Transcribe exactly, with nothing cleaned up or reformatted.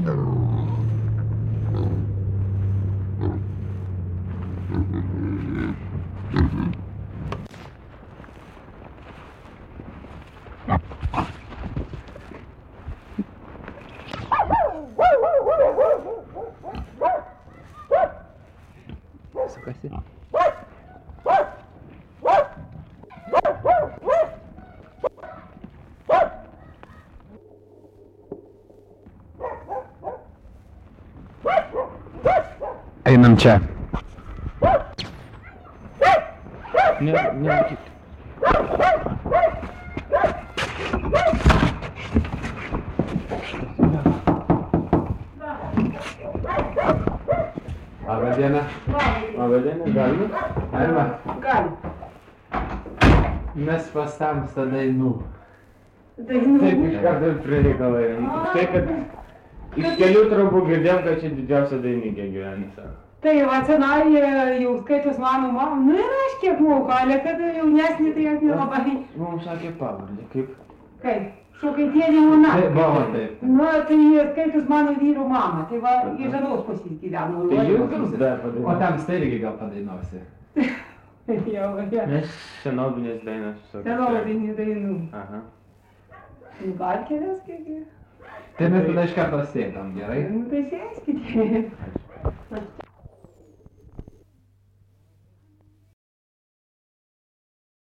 Sukasi. Einam čia. Ne, ne. Labą dieną. Labą dieną, galima? Galima? Galim. Mes pas tamstą dainų. Dainų? Taip, iš karto prie reikalai. Štai, kad iš kelių trobų girdėjom, kad čia didžiausia dainininkė gyvena. Tai va, senai jau skaitos mano mama, nu ir aš kiek moku, ale kad jaunesnį tai aš nelabai. Mums sakė pavardę, kaip? Kaip? Šokaitienė Ona. Taip, mama, taip. Nu, tai skaitos mano vyro mama, tai va, į Žanos pusės gyveno. Tai jūs dar padainuosi. O tamstą irgi gal padainuosi. Jau, jau. Nes senovinės dainos. Senovinių dainų. Aha. Nu, gal kelias kiek. Tai mes tada iš karto sėdam, gerai? Nu, tai sėskite.